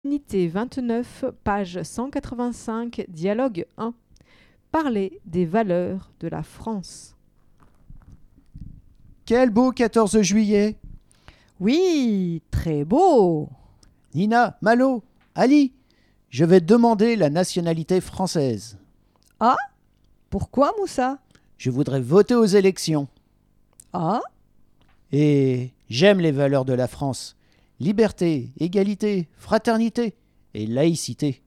Unité 29, page 185, dialogue 1. Parler des valeurs de la France. Quel beau 14 juillet! Oui, très beau. Nina, Malo, Ali, je vais demander la nationalité française. Ah, pourquoi Moussa? Je voudrais voter aux élections. Ah, Et j'aime les valeurs de la France. Liberté, égalité, fraternité et laïcité.